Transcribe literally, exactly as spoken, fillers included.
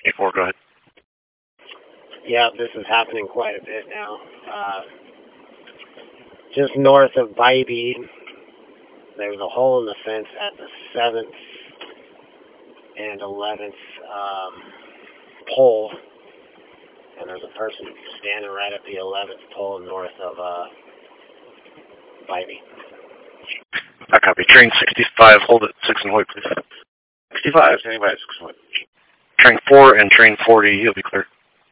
eight four, go ahead. Yeah, this is happening quite a bit now. Uh, just north of Bybee, there was a hole in the fence at the seventh and eleventh um, pole, and there's a person standing right at the eleventh pole north of uh, Bybee. I copy. Train sixty-five, hold it six and Hoyt, please. sixty-five, standing by at six and Hoyt. Train four and train forty, you'll be clear.